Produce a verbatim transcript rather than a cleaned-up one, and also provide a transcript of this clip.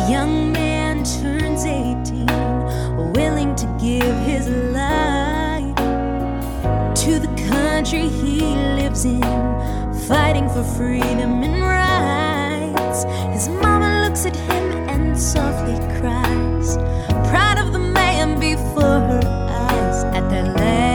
young man turns eighteen, willing to give his life to the country he lives in, fighting for freedom and rights. His mama looks at him and softly cries, proud of the man before her eyes. At that last